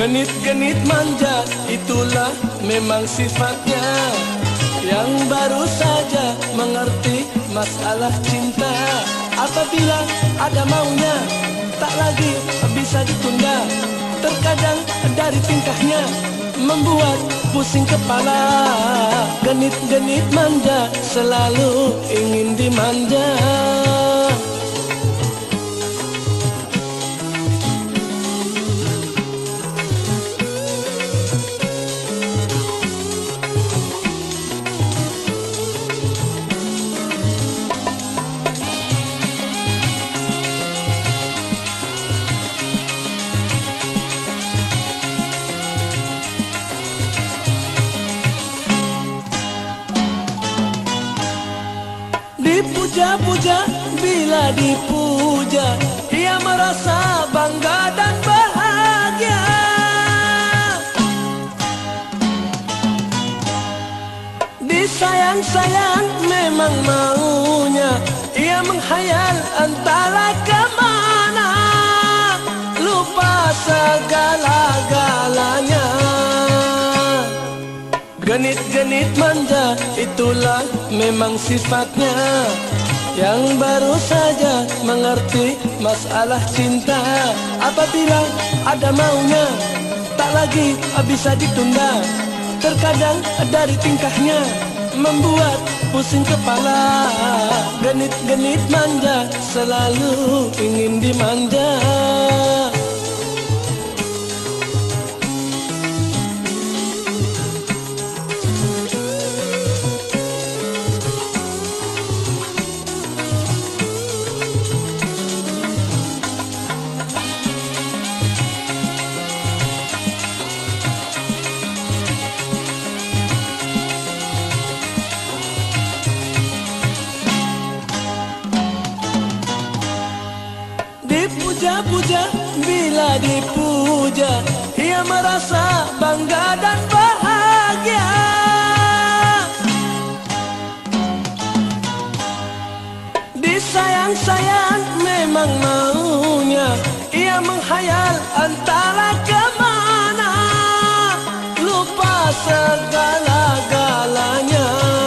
Genit-genit manja, itulah memang sifatnya. Yang baru saja mengerti masalah cinta. Apabila ada maunya, tak lagi bisa ditunda. Terkadang dari tingkahnya membuat pusing kepala. Genit-genit manja, selalu ingin dimanja. Dipuja-puja, bila dipuja, ia merasa bangga dan bahagia. Disayang-sayang memang maunya, ia menghayal entahlah kemana, lupa segala-galanya. Genit-genit manja, itulah memang sifatnya. Yang baru saja mengerti masalah cinta. Apabila ada maunya, tak lagi bisa ditunda. Terkadang dari tingkahnya membuat pusing kepala. Genit-genit manja, selalu ingin dimanja. Dipuja-puja, bila dipuja, ia merasa bangga dan bahagia. Disayang-sayang memang maunya, ia menghayal entahlah kemana, lupa segala-galanya.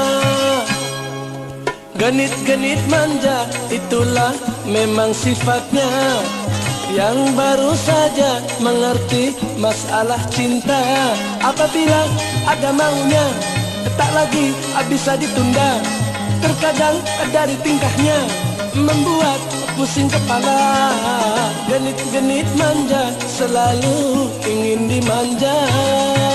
Genit-genit manja, itulah memang sifatnya. Yang baru saja mengerti masalah cinta. Apabila ada maunya, tak lagi bisa ditunda. Terkadang dari tingkahnya membuat pusing kepala. Genit-genit manja, selalu ingin dimanja.